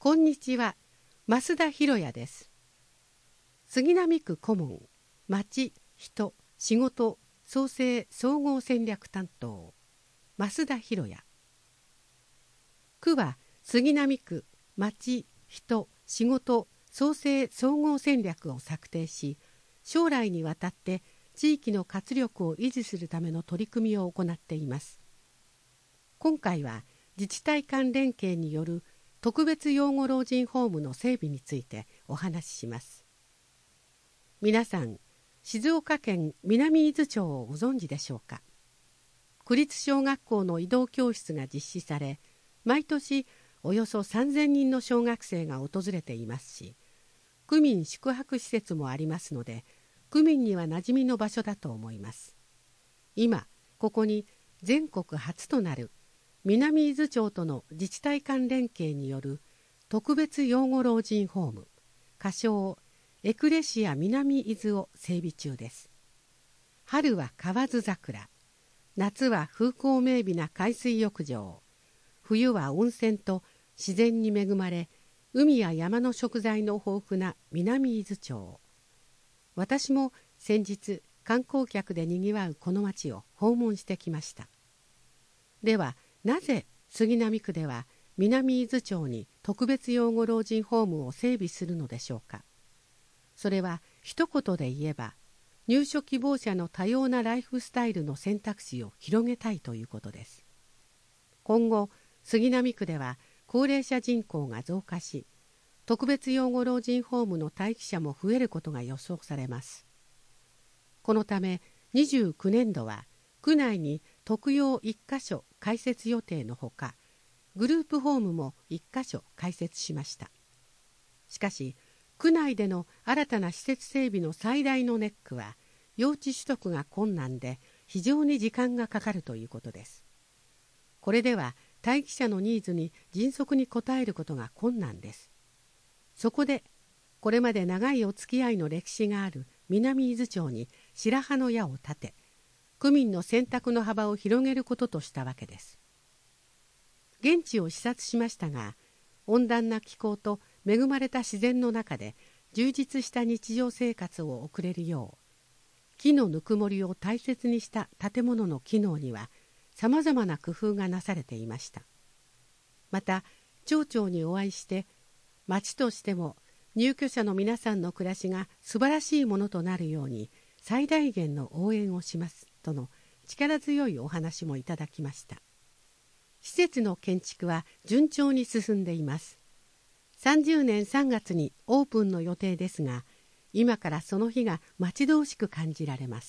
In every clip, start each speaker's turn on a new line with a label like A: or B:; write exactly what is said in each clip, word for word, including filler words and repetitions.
A: こんにちは、増田博也です。杉並区顧問、町、人、仕事、創生総合戦略担当、増田博也。区は杉並区、町、人、仕事、創生総合戦略を策定し、将来にわたって地域の活力を維持するための取り組みを行っています。今回は自治体間連携による特別養護老人ホームの整備についてお話しします。皆さん、静岡県南伊豆町をご存知でしょうか。区立小学校の移動教室が実施され、毎年およそさんぜんにんの小学生が訪れていますし、区民宿泊施設もありますので、区民には馴染みの場所だと思います。今、ここに全国初となる南伊豆町との自治体間連携による特別養護老人ホーム、仮称エクレシア南伊豆を整備中です。春は河津桜、夏は風光明媚な海水浴場、冬は温泉と自然に恵まれ、海や山の食材の豊富な南伊豆町。私も先日観光客でにぎわうこの町を訪問してきました。では、なぜ杉並区では南伊豆町に特別養護老人ホームを整備するのでしょうか。それは一言で言えば、入所希望者の多様なライフスタイルの選択肢を広げたいということです。今後、杉並区では高齢者人口が増加し、特別養護老人ホームの待機者も増えることが予想されます。このためにじゅうきゅうねんどは区内に特養いっかしょ開設予定のほか、グループホームもいっかしょ開設しました。しかし、区内での新たな施設整備の最大のネックは、用地取得が困難で非常に時間がかかるということです。これでは待機者のニーズに迅速に応えることが困難です。そこで、これまで長いお付き合いの歴史がある南伊豆町に白羽の矢を立て、区民の選択の幅を広げることとしたわけです。現地を視察しましたが、温暖な気候と恵まれた自然の中で充実した日常生活を送れるよう、木のぬくもりを大切にした建物の機能にはさまざまな工夫がなされていました。また、町長にお会いして、町としても入居者の皆さんの暮らしが素晴らしいものとなるように最大限の応援をしますとの力強いお話もいただきました。施設の建築は順調に進んでいます。さんじゅうねんさんがつにオープンの予定ですが、今からその日が待ち遠しく感じられます。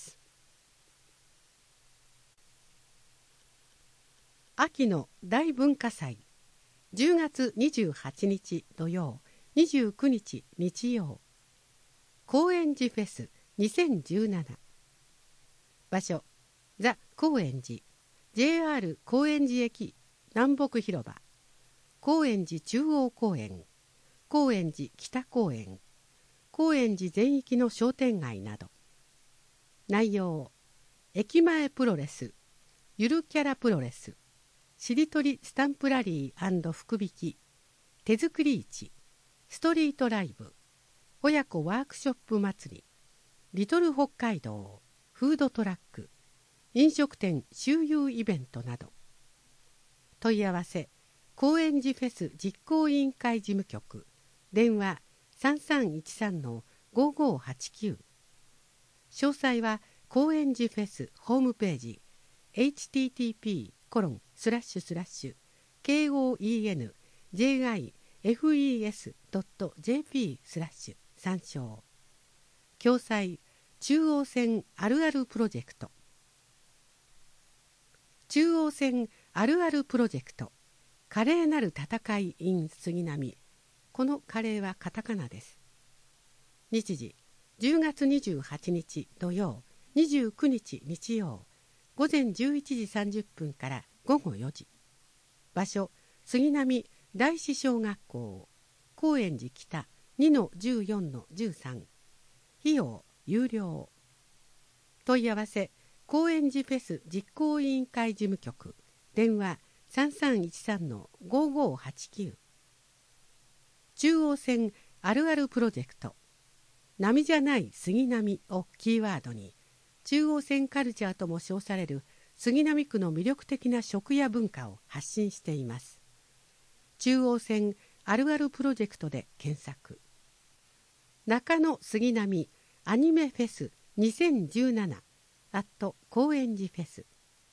A: 秋の大文化祭、じゅうがつにじゅうはちにち土曜、にじゅうくにち日曜、高円寺フェスにせんじゅうなな。場所、ザ・高円寺、ジェイアール 高円寺駅南北広場、高円寺中央公園、高円寺北公園、高円寺全域の商店街など。内容、駅前プロレス、ゆるキャラプロレス、しりとりスタンプラリー&福引き、手作り市、ストリートライブ、親子ワークショップ祭り、リトル北海道、フードトラック、飲食店周遊イベントなど。問い合わせ、高円寺フェス実行委員会事務局、電話 さんさんいちさんのごごはちきゅう。詳細は高円寺フェスホームページ エイチティーティーピーコロンスラッシュスラッシュケーオーイーエヌジェイアイエフイーエスドットジェーピースラッシュ参照。共催中央線あるあるプロジェクト。中央線あるあるプロジェクト、華麗なる戦い in 杉並。この華麗はカタカナです。日時、じゅうがつにじゅうはちにち土曜、にじゅうくにち日曜、午前じゅういちじさんじゅっぷんからごごよじ。場所、杉並大師小学校、高円寺北 にのじゅうよんのじゅうさん。費用、有料。問い合わせ、高円寺フェス実行委員会事務局、電話 さんさんいちさんのごごはちきゅう。 中央線あるあるプロジェクト波じゃない杉並をキーワードに、中央線カルチャーとも称される杉並区の魅力的な食や文化を発信しています。中央線あるあるプロジェクトで検索。中野杉並アニメフェスにせんじゅうななアット高円寺フェス。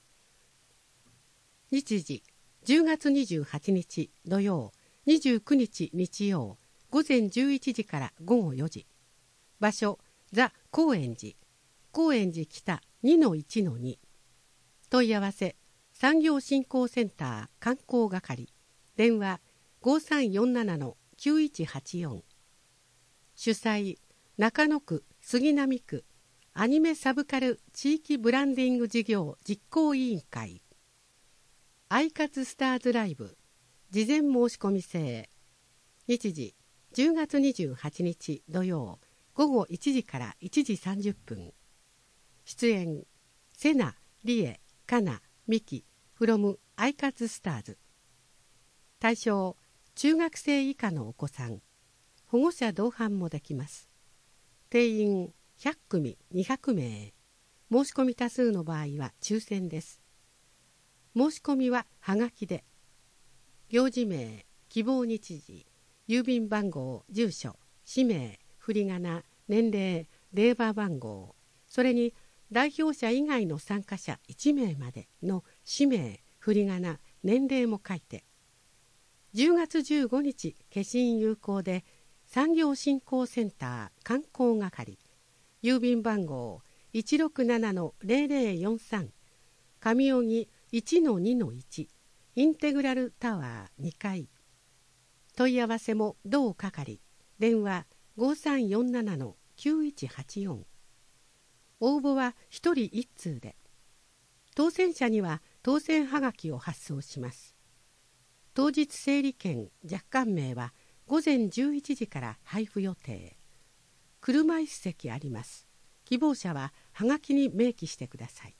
A: 日時じゅうがつにじゅうはちにち土曜、にじゅうくにち日曜、午前じゅういちじから午後よじ。場所ザ・高円寺、高円寺北 にのいちのに。問い合わせ産業振興センター観光係、電話 ごさんよんななのきゅういちはちよん。主催中野区杉並区アニメサブカル地域ブランディング事業実行委員会。アイカツスターズライブ事前申し込み制。日時じゅうがつにじゅうはちにち土曜、午後いちじからいちじさんじゅっぷん。出演セナ、リエ、カナ、ミキ from アイカツスターズ。対象中学生以下のお子さん、保護者同伴もできます。定員ひゃっくみにひゃくめい。申し込み多数の場合は抽選です。申し込みははがきで。行事名、希望日時、郵便番号、住所、氏名、振り仮名、年齢、電話番号、それに代表者以外の参加者いちめいまでの氏名、振り仮名、年齢も書いて。じゅうがつじゅうごにち消印有効で、産業振興センター観光係、郵便番号 いちろくななのゼロゼロよんさん、上荻 いちのにのいち、インテグラルタワーにかい。問い合わせも同係、電話 ごさんよんななのきゅういちはちよん。応募はひとりいっつうで、当選者には当選はがきを発送します。当日整理券若干名はごぜんじゅういちじから配布予定。車椅子席あります。希望者ははがきに明記してください。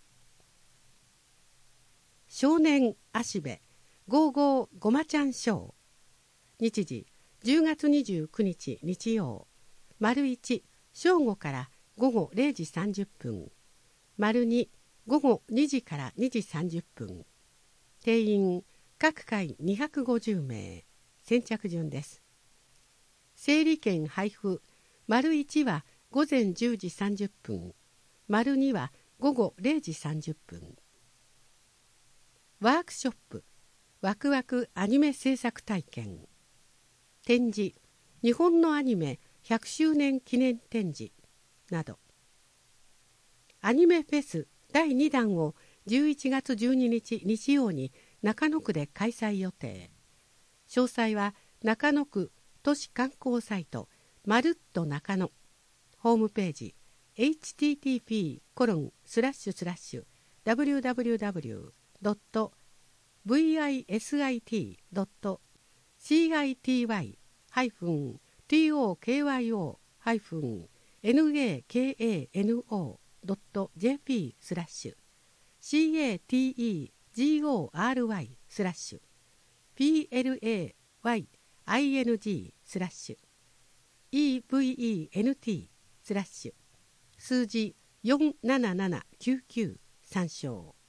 A: 少年芦部ゴーゴーごまちゃんショー。日時じゅうがつにじゅうくにち日曜、丸いち正午から午後れいじさんじゅっぷん、丸に午後にじからにじさんじゅっぷん。定員各回にひゃくごじゅうめい。先着順です。整理券配布、丸いちは午前じゅうじさんじゅっぷん、丸には午後れいじさんじゅっぷん。ワークショップ、ワクワクアニメ制作体験。展示、日本のアニメひゃくしゅうねん記念展示など。アニメフェスだいにだんをじゅういちがつじゅうににち日曜に中野区で開催予定。詳細は中野区都市観光サイトまるっと中野、ホームページ エイチティーティーピーコロンスラッシュスラッシュダブリューダブリューダブリュードットブイアイエスアイティードットシーアイティーワイハイフンティーオーケーワイオーハイフンエヌエーケーエーエヌオードットジェーピースラッシュ シーエーティーイージーオーアールワイ スラッシュ ピーエルエーワイアイエヌジー スラッシュ イーブイイーエヌティー スラッシュ数字よんななななきゅうきゅう参照。